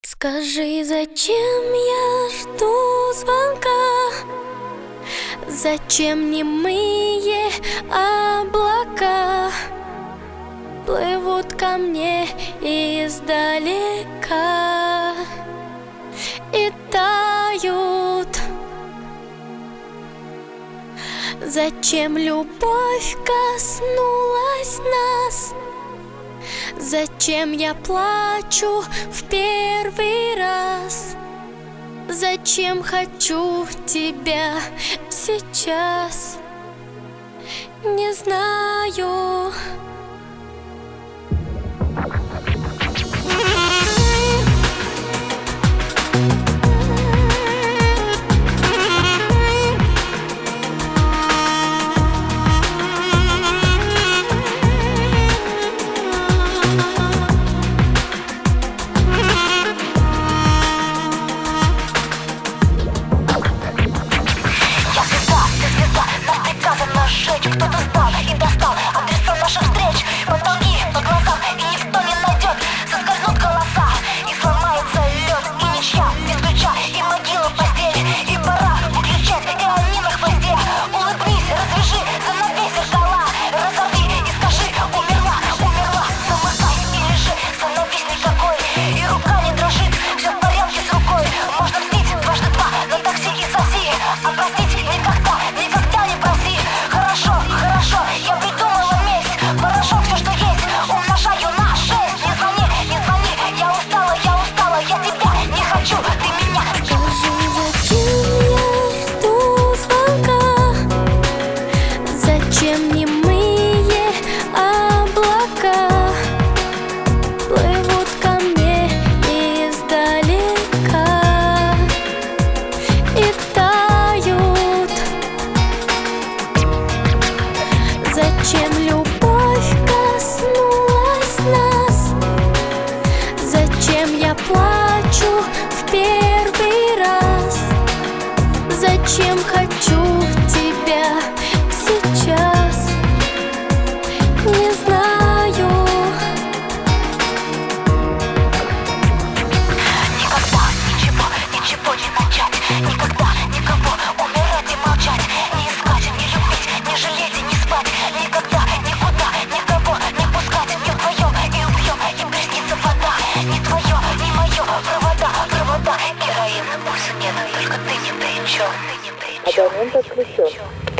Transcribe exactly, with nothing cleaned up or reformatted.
Скажи, зачем я жду звонка? Зачем немые облака плывут ко мне издалека и тают? Зачем любовь коснулась нас? Зачем я плачу в первый раз? Зачем хочу тебя сейчас? Не знаю. Кто-то сдал и достал адреса наших встреч, потолки по глазам, и никто не найдет. Соскользнут голоса, и сломается лед, и ничья без ключа, и могила в постели, и пора выключать, и они на хвосте. Улыбнись, развяжи, занавей зеркала, разорви и скажи: умерла, умерла. Замыкай и лежи, становись никакой, и рука не дрожит, все в порядке с рукой. Можно мстить дважды два на такси и соси, а простить никогда, никогда не проси. Хорошо, хорошо, я придумала месть. Порошок, все, что есть, умножаю на шесть. Не звони, не звони, я устала, я устала, я тебя не хочу, ты меня. Скажи, зачем я жду звонка? Зачем немые облака плывут ко мне издалека и тают? Зачем любовь коснулась нас? Зачем я плачу в первый раз? Зачем хочу тебя сейчас? Не знаю. Никогда ничего, ничего не начать. Никогда никого умирать и молчать. Не искать, не любить, не жалеть и не спать. Никогда, никуда, никого не пускать. Не вдвоем и убьем, им приснится вода. Не твое, не мое, провода, провода. Героин, пульса нет, только ты ни при чем. Ты ни при чем. Абонент отключен.